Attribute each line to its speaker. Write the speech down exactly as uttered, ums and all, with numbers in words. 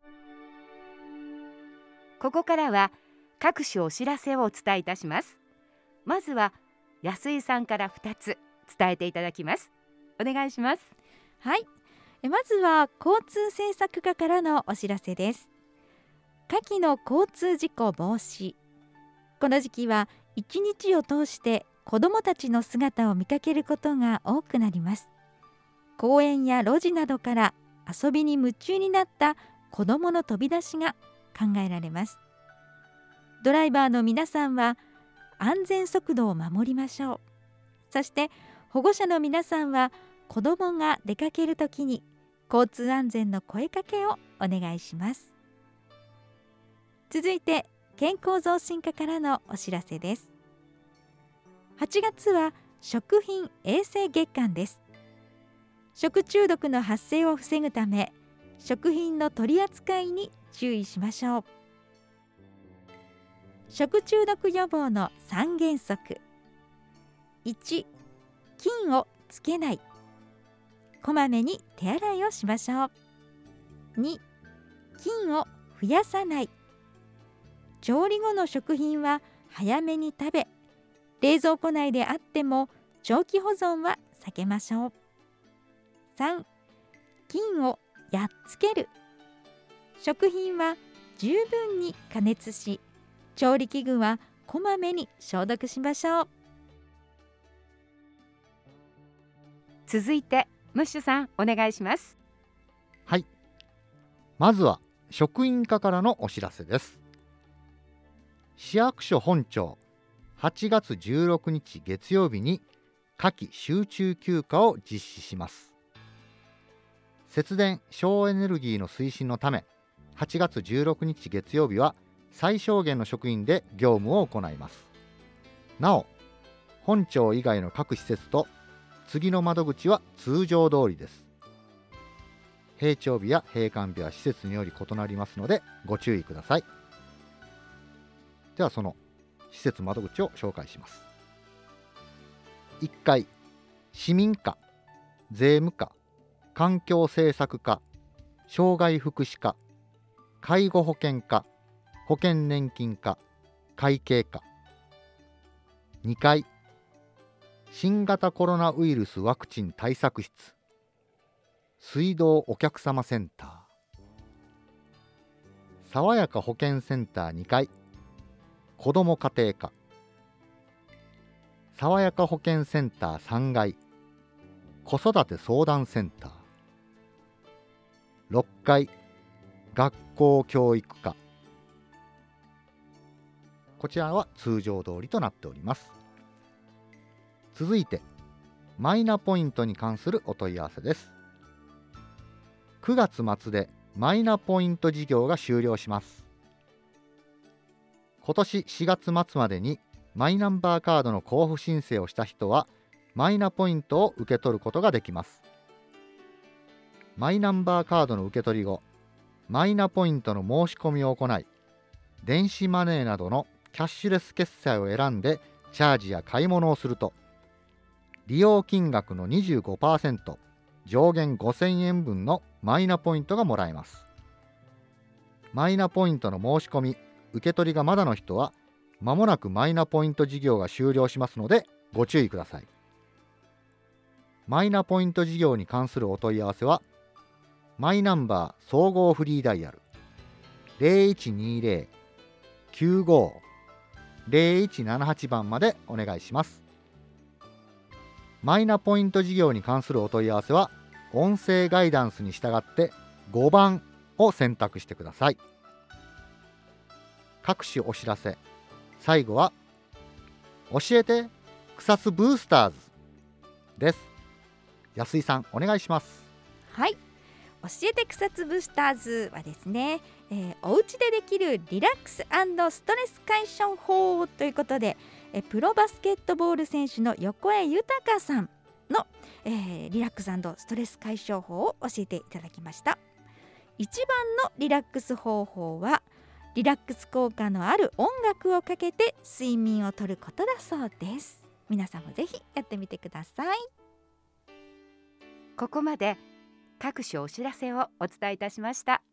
Speaker 1: ここからは各種お知らせをお伝えいたします。まずは安井さんからふたつ伝えていただきます。お願いします。
Speaker 2: はい、まずは交通政策課からのお知らせです。夏季の交通事故防止。この時期は一日を通して子どもたちの姿を見かけることが多くなります。公園や路地などから遊びに夢中になった子どもの飛び出しが考えられます。ドライバーの皆さんは安全速度を守りましょう。そして保護者の皆さんは子どもが出かけるときに交通安全の声かけをお願いします。続いて健康増進課からのお知らせです。はちがつは食品衛生月間です。食中毒の発生を防ぐため食品の取り扱いに注意しましょう。食中毒予防のさんげんそく。いち、菌をつけない。こまめに手洗いをしましょう。に、菌を増やさない。調理後の食品は早めに食べ、冷蔵庫内であっても長期保存は避けましょう。さん、菌をやっつける。食品は十分に加熱し、調理器具はこまめに消毒しましょう。
Speaker 1: 続いてムッシュさんお願いします。
Speaker 3: はい、まずは職員課からのお知らせです。市役所本庁はちがつじゅうろくにち月曜日に夏季集中休暇を実施します。節電省エネルギーの推進のためはちがつじゅうろくにち月曜日は最小限の職員で業務を行います。なお本庁以外の各施設と次の窓口は通常通りです。閉庁日や閉館日は施設により異なりますのでご注意ください。ではその施設窓口を紹介します。いっかい、市民課、税務課、環境政策課、障害福祉課、介護保険課、保険年金課、会計課。にかい、新型コロナウイルスワクチン対策室、水道お客様センター、爽やか保健センターにかい、子ども家庭課、爽やか保健センターさんがい、子育て相談センター、ろっかい、学校教育課。こちらは通常通りとなっております。続いてマイナポイントに関するお問い合わせです。くがつ末でマイナポイント事業が終了します。今年しがつ末までにマイナンバーカードの交付申請をした人はマイナポイントを受け取ることができます。マイナンバーカードの受け取り後、マイナポイントの申し込みを行い、電子マネーなどのキャッシュレス決済を選んでチャージや買い物をすると、利用金額の にじゅうごパーセント、上限ごせんえんぶんのマイナポイントがもらえます。マイナポイントの申し込み、受け取りがまだの人は、まもなくマイナポイント事業が終了しますのでご注意ください。マイナポイント事業に関するお問い合わせは、マイナンバー総合フリーダイヤル ゼロいちにゼロ きゅうご ゼロいちななはち 番までお願いします。マイナポイント事業に関するお問い合わせは、音声ガイダンスに従ってごばんを選択してください。各種お知らせ、最後は教えて草津ブースターズです。安井さんお願いします。
Speaker 2: はい、教えて草津ブースターズはですね、えー、お家でできるリラックス&ストレス解消法ということで、えプロバスケットボール選手の横江豊さんの、えー、リラックス&ストレス解消法を教えていただきました。一番のリラックス方法はリラックス効果のある音楽をかけて睡眠をとることだそうです。皆さんもぜひやってみてください。
Speaker 1: ここまで各種お知らせをお伝えいたしました。